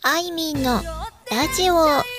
あいみんのラジオ。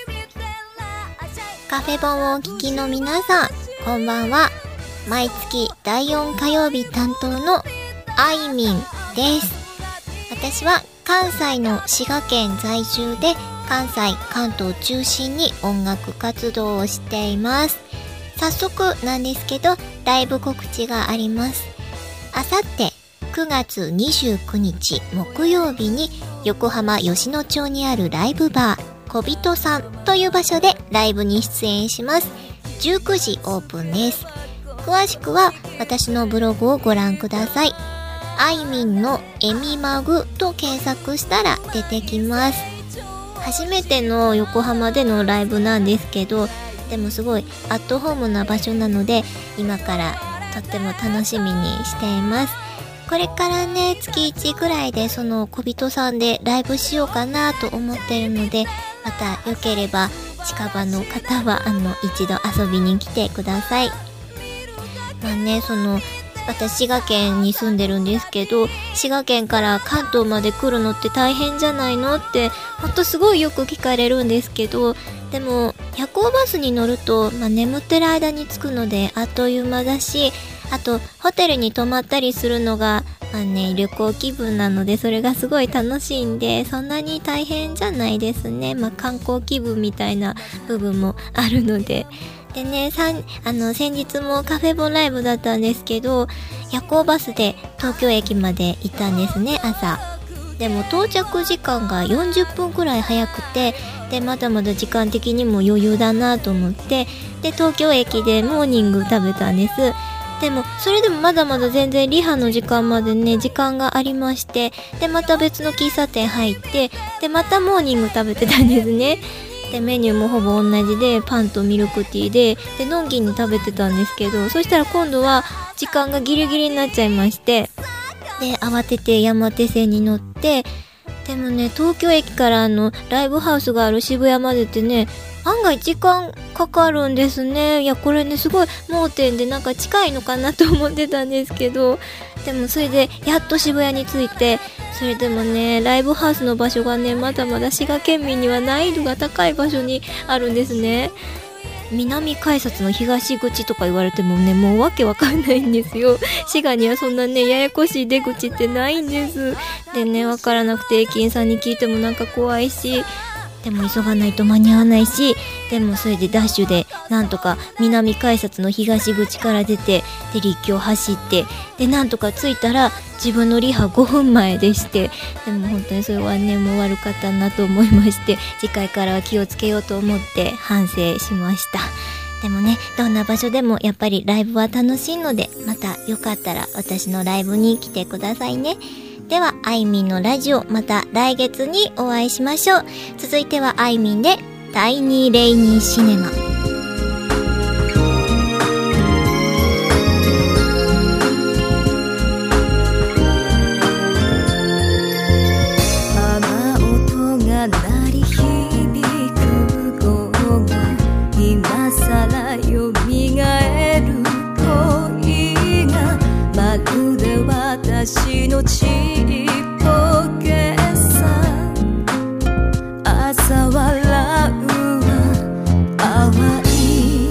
カフェ本をお聞きの皆さん、こんばんは。毎月第4火曜日担当のあいみんです。私は関西の滋賀県在住で、関西関東中心に音楽活動をしています。早速なんですけど、ライブ告知があります。あさって9月29日木曜日に横浜吉野町にあるライブバー小人さんという場所でライブに出演します。19時オープンです。詳しくは私のブログをご覧ください。あいみんのエミマグと検索したら出てきます。初めての横浜でのライブなんですけど、でもすごいアットホームな場所なので、今からとっても楽しみにしています。これからね、月1くらいでその小人さんでライブしようかなと思ってるので、またよければ近場の方は一度遊びに来てください。まあね、私滋賀県に住んでるんですけど、滋賀県から関東まで来るのって大変じゃないのってほんとすごいよく聞かれるんですけど、でも夜行バスに乗ると、眠ってる間に着くのであっという間だし、あとホテルに泊まったりするのが旅行気分なので、それがすごい楽しいんで、そんなに大変じゃないですね。観光気分みたいな部分もあるので。でね、先日もカフェ本ライブだったんですけど、夜行バスで東京駅まで行ったんですね、朝。でも到着時間が40分くらい早くて、でまだまだ時間的にも余裕だなと思って、で東京駅でモーニング食べたんです。でもそれでもまだまだ全然リハの時間までね、時間がありまして、でまた別の喫茶店入って、でまたモーニング食べてたんですね。でメニューもほぼ同じで、パンとミルクティーでのんきに食べてたんですけど、そしたら今度は時間がギリギリになっちゃいまして、で慌てて山手線に乗って、でもね、東京駅からライブハウスがある渋谷までってね、案外時間かかるんですね。いやこれね、すごい盲点で近いのかなと思ってたんですけど、でもそれでやっと渋谷に着いて、それでもね、ライブハウスの場所がね、まだまだ滋賀県民には難易度が高い場所にあるんですね。南改札の東口とか言われてもね、もうわけわかんないんですよ。滋賀にはそんなね、ややこしい出口ってないんです。でね、わからなくて駅員さんに聞いても怖いし、でも急がないと間に合わないし、でもそれでダッシュでなんとか南改札の東口から出て、で立教走って、でなんとか着いたら自分のリハ5分前でして、でも本当にそれはね、もう悪かったなと思いまして、次回からは気をつけようと思って反省しました。でもね、どんな場所でもやっぱりライブは楽しいので、またよかったら私のライブに来てくださいね。ではあいみんのラジオ、また来月にお会いしましょう。続いてはあいみんでタイニーレイニーシネマ。 雨音が鳴り響く午後、今さらよみがえる恋が、まるで私のちっぽけさ。朝笑うは淡い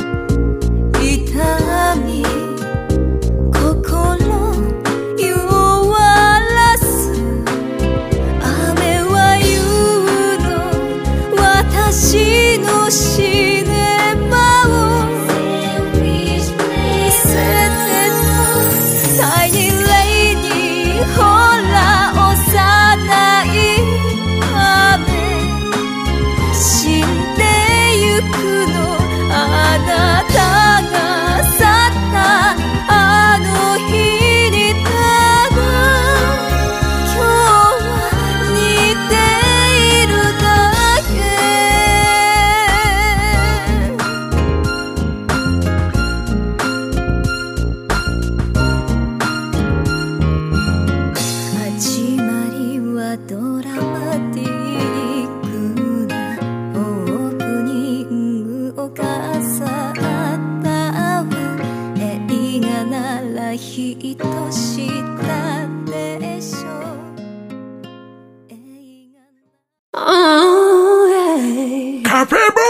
痛み、心弱らす雨は夕カフェボ